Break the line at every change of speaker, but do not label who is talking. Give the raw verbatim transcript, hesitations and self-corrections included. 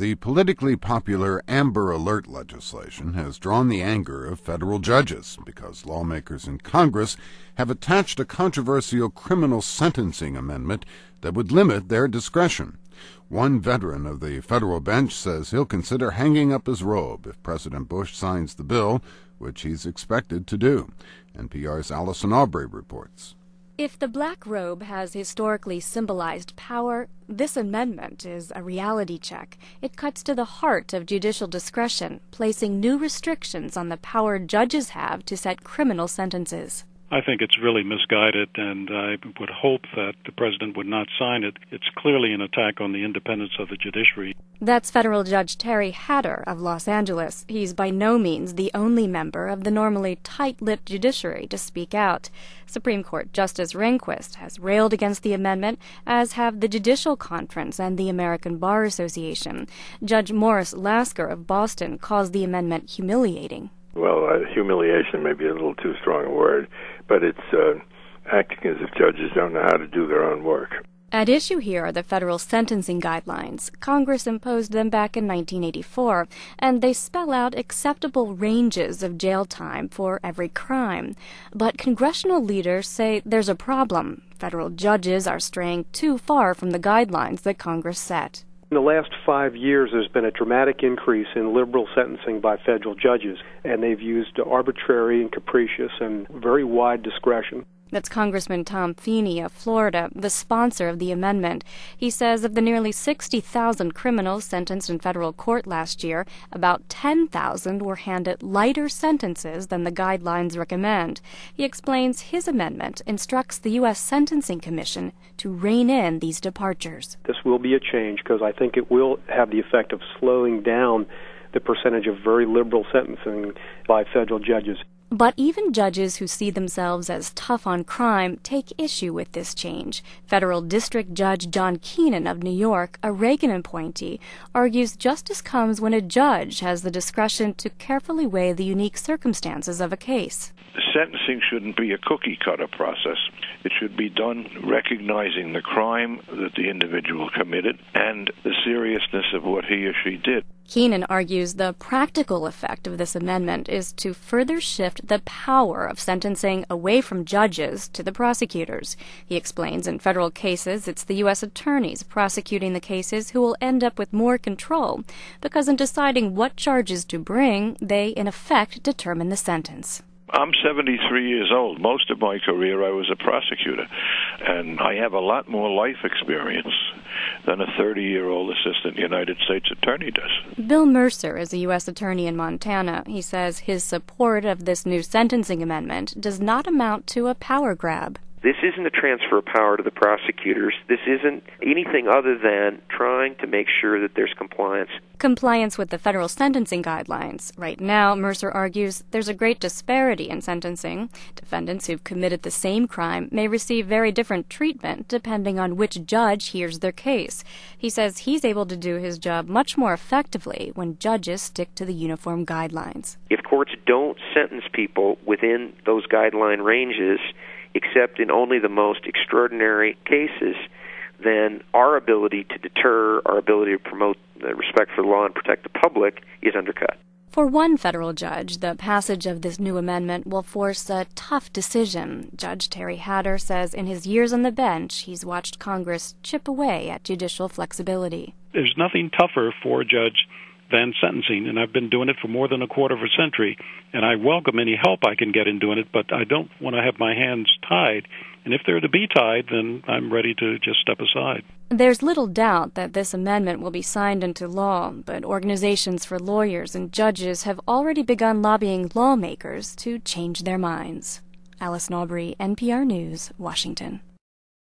The politically popular Amber Alert legislation has drawn the anger of federal judges because lawmakers in Congress have attached a controversial criminal sentencing amendment that would limit their discretion. One veteran of the federal bench says he'll consider hanging up his robe if President Bush signs the bill, which he's expected to do. N P R's Allison Aubrey reports.
If the black robe has historically symbolized power, this amendment is a reality check. It cuts to the heart of judicial discretion, placing new restrictions on the power judges have to set criminal sentences.
I think it's really misguided, and I would hope that the president would not sign it. It's clearly an attack on the independence of the judiciary.
That's federal Judge Terry Hatter of Los Angeles. He's by no means the only member of the normally tight-lipped judiciary to speak out. Supreme Court Justice Rehnquist has railed against the amendment, as have the Judicial Conference and the American Bar Association. Judge Morris Lasker of Boston calls the amendment humiliating.
Well, uh, humiliation may be a little too strong a word, but it's uh, acting as if judges don't know how to do their own work.
At issue here are the federal sentencing guidelines. Congress imposed them back in nineteen eighty-four, and they spell out acceptable ranges of jail time for every crime. But congressional leaders say there's a problem. Federal judges are straying too far from the guidelines that Congress set.
In the last five years, there's been a dramatic increase in liberal sentencing by federal judges, and they've used arbitrary and capricious and very wide discretion.
That's Congressman Tom Feeney of Florida, the sponsor of the amendment. He says of the nearly sixty thousand criminals sentenced in federal court last year, about ten thousand were handed lighter sentences than the guidelines recommend. He explains his amendment instructs the U S Sentencing Commission to rein in these departures.
This will be a change because I think it will have the effect of slowing down the percentage of very liberal sentencing by federal judges.
But even judges who see themselves as tough on crime take issue with this change. Federal District Judge John Keenan of New York, a Reagan appointee, argues justice comes when a judge has the discretion to carefully weigh the unique circumstances of a case.
Sentencing shouldn't be a cookie-cutter process. It should be done recognizing the crime that the individual committed and the seriousness of what he or she did.
Keenan argues the practical effect of this amendment is to further shift the power of sentencing away from judges to the prosecutors. He explains in federal cases it's the U S attorneys prosecuting the cases who will end up with more control, because in deciding what charges to bring, they in effect determine the sentence.
I'm seventy-three years old. Most of my career I was a prosecutor, and I have a lot more life experience than a thirty-year-old assistant United States attorney does.
Bill Mercer is a U S attorney in Montana. He says his support of this new sentencing amendment does not amount to a power grab.
This isn't a transfer of power to the prosecutors. This isn't anything other than trying to make sure that there's compliance.
Compliance with the federal sentencing guidelines. Right now, Mercer argues there's a great disparity in sentencing. Defendants who've committed the same crime may receive very different treatment depending on which judge hears their case. He says he's able to do his job much more effectively when judges stick to the uniform guidelines.
If courts don't sentence people within those guideline ranges, except in only the most extraordinary cases, then our ability to deter, our ability to promote the respect for the law and protect the public is undercut.
For one federal judge, the passage of this new amendment will force a tough decision. Judge Terry Hatter says in his years on the bench, he's watched Congress chip away at judicial flexibility.
There's nothing tougher for a judge than sentencing, and I've been doing it for more than a quarter of a century, and I welcome any help I can get in doing it, but I don't want to have my hands tied, and if they're to be tied, then I'm ready to just step aside.
There's little doubt that this amendment will be signed into law, but organizations for lawyers and judges have already begun lobbying lawmakers to change their minds. Allison Aubrey, N P R News, Washington.